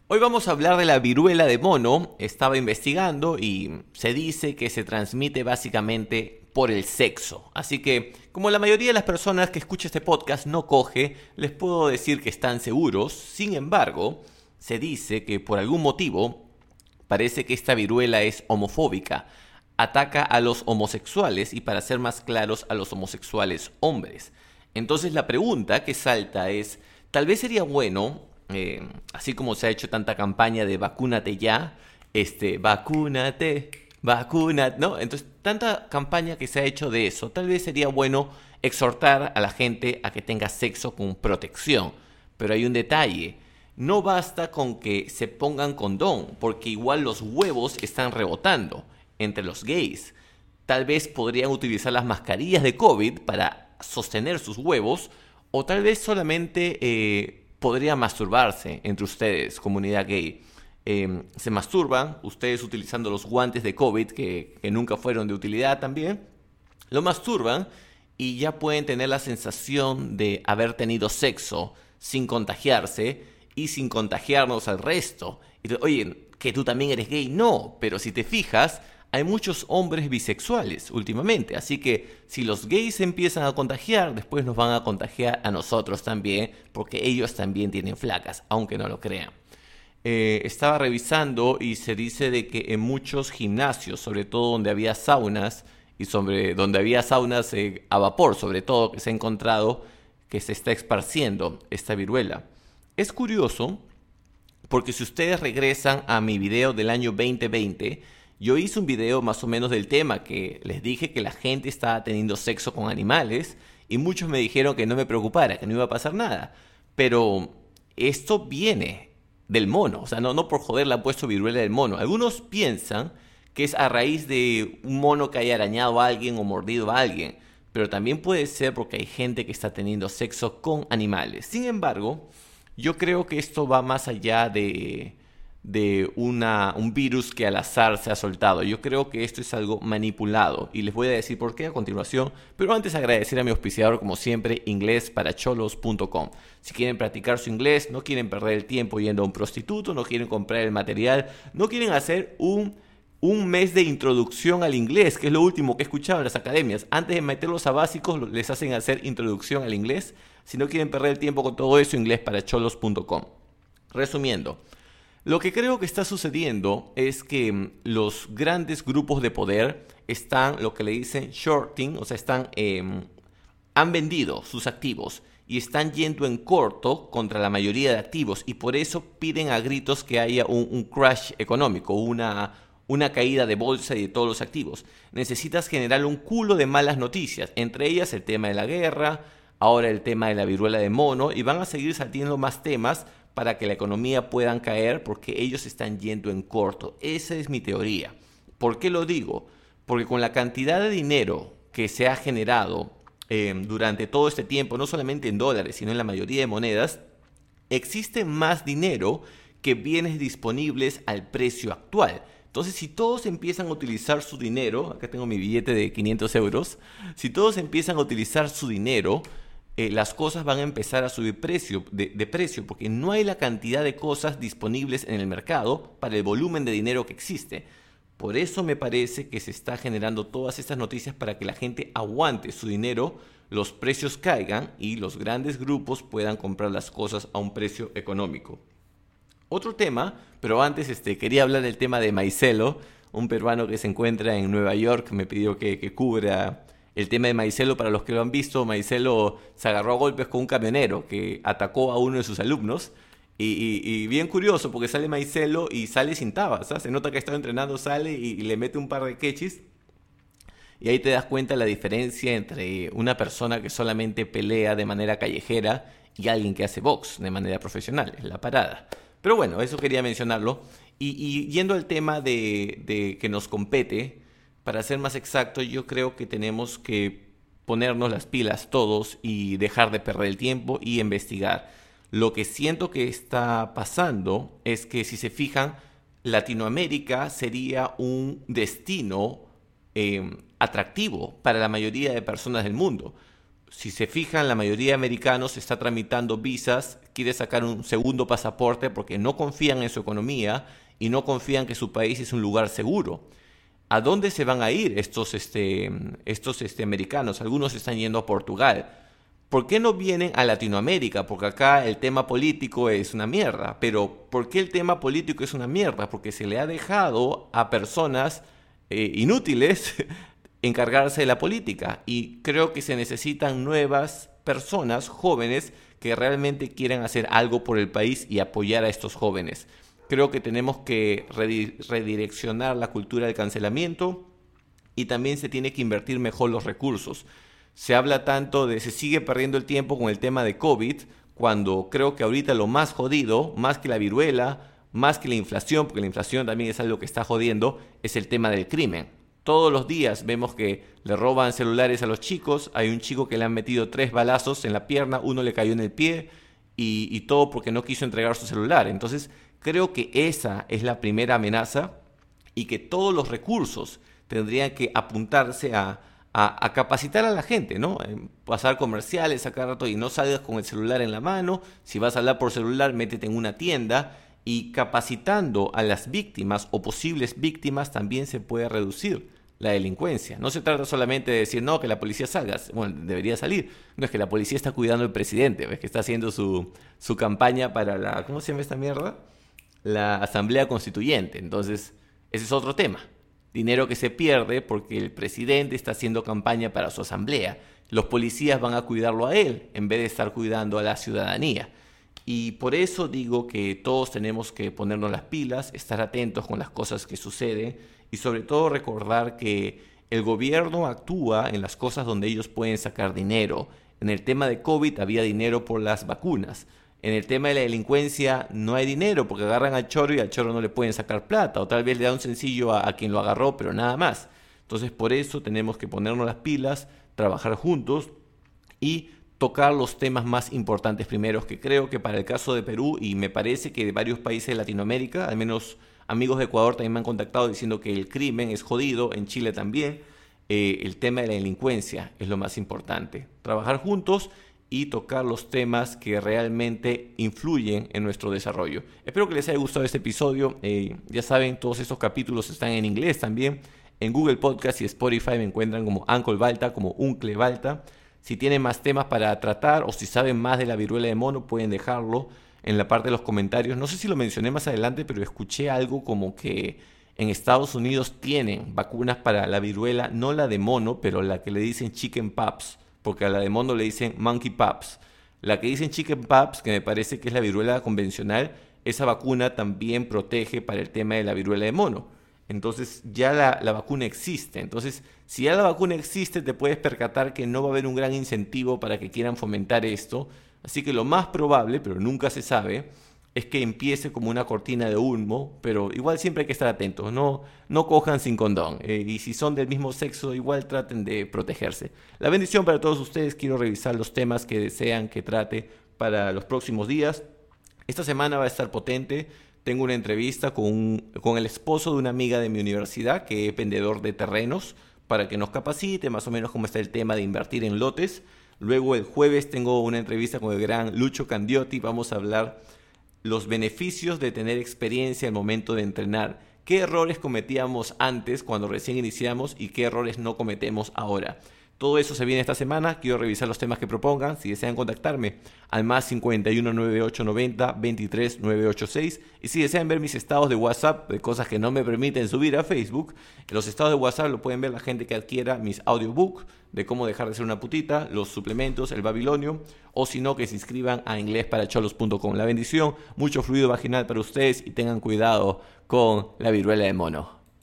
Hoy vamos a hablar de la viruela de mono. Estaba investigando y se dice que se transmite básicamente por el sexo. Así que, como la mayoría de las personas que escucha este podcast no coge, les puedo decir que están seguros. Sin embargo, se dice que por algún motivo parece que esta viruela es homofóbica. Ataca a los homosexuales y, para ser más claros, a los homosexuales hombres. Entonces la pregunta que salta es, tal vez sería bueno, así como se ha hecho tanta campaña de vacúnate ya, vacúnate, vacúnate, ¿no? Entonces, tanta campaña que se ha hecho de eso, tal vez sería bueno exhortar a la gente a que tenga sexo con protección. Pero hay un detalle, no basta con que se pongan condón, porque igual los huevos están rebotando entre los gays. Tal vez podrían utilizar las mascarillas de COVID para sostener sus huevos, o tal vez solamente podrían masturbarse entre ustedes, comunidad gay. Se masturban, ustedes utilizando los guantes de COVID, que nunca fueron de utilidad también, lo masturban y ya pueden tener la sensación de haber tenido sexo sin contagiarse y sin contagiarnos al resto. Y oye, que tú también eres gay, no, pero si te fijas, hay muchos hombres bisexuales últimamente, así que si los gays se empiezan a contagiar, después nos van a contagiar a nosotros también, porque ellos también tienen flacas, aunque no lo crean. Estaba revisando y se dice de que en muchos gimnasios, sobre todo donde había saunas, y sobre donde había saunas a vapor, sobre todo, que se ha encontrado que se está esparciendo esta viruela. Es curioso, porque si ustedes regresan a mi video del año 2020, yo hice un video más o menos del tema, que les dije que la gente estaba teniendo sexo con animales y muchos me dijeron que no me preocupara, que no iba a pasar nada. Pero esto viene del mono, o sea, no por joder le han puesto viruela del mono. Algunos piensan que es a raíz de un mono que haya arañado a alguien o mordido a alguien, pero también puede ser porque hay gente que está teniendo sexo con animales. Sin embargo, yo creo que esto va más allá de un virus que al azar se ha soltado. Yo creo que esto es algo manipulado y les voy a decir por qué a continuación, pero antes agradecer a mi auspiciador como siempre, inglesparacholos.com. Si quieren practicar su inglés, no quieren perder el tiempo yendo a un prostituto, no quieren comprar el material, no quieren hacer un mes de introducción al inglés, que es lo último que he escuchado en las academias. Antes de meterlos a básicos, les hacen hacer introducción al inglés. Si no quieren perder el tiempo con todo eso, inglesparacholos.com. Resumiendo, lo que creo que está sucediendo es que los grandes grupos de poder están, lo que le dicen shorting, o sea, han vendido sus activos y están yendo en corto contra la mayoría de activos, y por eso piden a gritos que haya un crash económico, una caída de bolsa y de todos los activos. Necesitas generar un culo de malas noticias, entre ellas el tema de la guerra, ahora el tema de la viruela de mono, y van a seguir saliendo más temas para que la economía puedan caer, porque ellos están yendo en corto. Esa es mi teoría. ¿Por qué lo digo? Porque con la cantidad de dinero que se ha generado durante todo este tiempo, no solamente en dólares, sino en la mayoría de monedas, existe más dinero que bienes disponibles al precio actual. Entonces, si todos empiezan a utilizar su dinero, acá tengo mi billete de 500 euros, si todos empiezan a utilizar su dinero, las cosas van a empezar a subir de precio, porque no hay la cantidad de cosas disponibles en el mercado para el volumen de dinero que existe. Por eso me parece que se está generando todas estas noticias para que la gente aguante su dinero, los precios caigan y los grandes grupos puedan comprar las cosas a un precio económico. Otro tema, pero antes quería hablar del tema de Maicelo, un peruano que se encuentra en Nueva York. Me pidió que cubra el tema de Maicelo. Para los que lo han visto, Maicelo se agarró a golpes con un camionero que atacó a uno de sus alumnos. Y bien curioso, porque sale Maicelo y sale sin tabas, ¿sabes? Se nota que estaba entrenando, sale y le mete un par de quechis. Y ahí te das cuenta de la diferencia entre una persona que solamente pelea de manera callejera y alguien que hace box de manera profesional. Es la parada. Pero bueno, eso quería mencionarlo. Y yendo al tema de que nos compete, para ser más exacto, yo creo que tenemos que ponernos las pilas todos y dejar de perder el tiempo y investigar. Lo que siento que está pasando es que, si se fijan, Latinoamérica sería un destino atractivo para la mayoría de personas del mundo. Si se fijan, la mayoría de americanos está tramitando visas, quiere sacar un segundo pasaporte porque no confían en su economía y no confían que su país es un lugar seguro. ¿A dónde se van a ir estos americanos? Algunos están yendo a Portugal. ¿Por qué no vienen a Latinoamérica? Porque acá el tema político es una mierda. Pero ¿por qué el tema político es una mierda? Porque se le ha dejado a personas inútiles encargarse de la política. Y creo que se necesitan nuevas personas, jóvenes, que realmente quieran hacer algo por el país y apoyar a estos jóvenes. Creo que tenemos que redireccionar la cultura del cancelamiento y también se tiene que invertir mejor los recursos. Se habla tanto de se sigue perdiendo el tiempo con el tema de COVID, cuando creo que ahorita lo más jodido, más que la viruela, más que la inflación, porque la inflación también es algo que está jodiendo, es el tema del crimen. Todos los días vemos que le roban celulares a los chicos. Hay un chico que le han metido 3 balazos en la pierna, uno le cayó en el pie y todo porque no quiso entregar su celular. Entonces creo que esa es la primera amenaza y que todos los recursos tendrían que apuntarse a capacitar a la gente, ¿no? Pasar comerciales a cada rato y no salgas con el celular en la mano. Si vas a hablar por celular, métete en una tienda. Y capacitando a las víctimas o posibles víctimas también se puede reducir la delincuencia. No se trata solamente de decir, no, que la policía salga. Bueno, debería salir. No, es que la policía está cuidando al presidente, ¿ves? Que está haciendo su campaña para la... ¿Cómo se llama esta mierda? La Asamblea Constituyente. Entonces, ese es otro tema. Dinero que se pierde porque el presidente está haciendo campaña para su asamblea. Los policías van a cuidarlo a él en vez de estar cuidando a la ciudadanía. Y por eso digo que todos tenemos que ponernos las pilas, estar atentos con las cosas que suceden y sobre todo recordar que el gobierno actúa en las cosas donde ellos pueden sacar dinero. En el tema de COVID había dinero por las vacunas. En el tema de la delincuencia no hay dinero porque agarran al choro y al choro no le pueden sacar plata. O tal vez le da un sencillo a quien lo agarró, pero nada más. Entonces por eso tenemos que ponernos las pilas, trabajar juntos y tocar los temas más importantes primeros, que creo que para el caso de Perú y me parece que de varios países de Latinoamérica, al menos amigos de Ecuador también me han contactado diciendo que el crimen es jodido, en Chile también, el tema de la delincuencia es lo más importante. Trabajar juntos y tocar los temas que realmente influyen en nuestro desarrollo. Espero que les haya gustado este episodio. Ya saben, todos estos capítulos están en inglés también. En Google Podcast y Spotify me encuentran como Uncle Balta, como Uncle Balta. Si tienen más temas para tratar o si saben más de la viruela de mono, pueden dejarlo en la parte de los comentarios. No sé si lo mencioné más adelante, pero escuché algo como que en Estados Unidos tienen vacunas para la viruela, no la de mono, pero la que le dicen chicken pox, porque a la de mono le dicen monkey pox. La que dicen chicken pox, que me parece que es la viruela convencional, esa vacuna también protege para el tema de la viruela de mono. Entonces ya la vacuna existe. Entonces, si ya la vacuna existe, te puedes percatar que no va a haber un gran incentivo para que quieran fomentar esto. Así que lo más probable, pero nunca se sabe, es que empiece como una cortina de humo, pero igual siempre hay que estar atentos. No cojan sin condón. Y si son del mismo sexo, igual traten de protegerse. La bendición para todos ustedes. Quiero revisar los temas que desean que trate para los próximos días. Esta semana va a estar potente. Tengo una entrevista con el esposo de una amiga de mi universidad que es vendedor de terrenos para que nos capacite más o menos cómo está el tema de invertir en lotes. Luego el jueves tengo una entrevista con el gran Lucho Candiotti. Vamos a hablar los beneficios de tener experiencia al momento de entrenar. ¿Qué errores cometíamos antes cuando recién iniciamos y qué errores no cometemos ahora? Todo eso se viene esta semana. Quiero revisar los temas que propongan. Si desean contactarme al más 51 98 90 23 986. Y si desean ver mis estados de WhatsApp de cosas que no me permiten subir a Facebook, en los estados de WhatsApp lo pueden ver la gente que adquiera mis audiobooks de cómo dejar de ser una putita, los suplementos, el Babilonio, o si no, que se inscriban a inglesparacholos.com. La bendición, mucho fluido vaginal para ustedes y tengan cuidado con la viruela de mono.